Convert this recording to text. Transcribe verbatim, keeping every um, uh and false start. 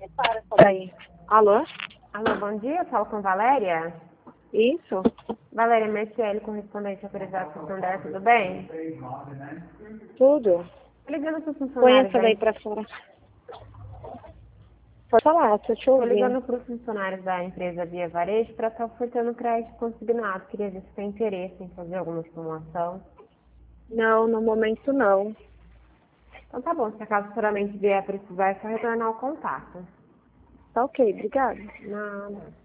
Para só daí. Alô? Alô, bom dia, falo com Valéria. Isso? Valéria Merciele, correspondente autorizado do Santander, tudo bem? Tudo? Tô ligando para os Põe funcionários essa da daí pra fora. Pode falar, tô te Tô ouvindo. ligando para os funcionários da empresa Via Varejo para estar ofertando crédito consignado. Queria ver se tem interesse em fazer alguma simulação. Não, no momento não. Então tá bom, se acaso futuramente vier a precisar, é só retornar o contato. Tá ok, obrigada. Nada.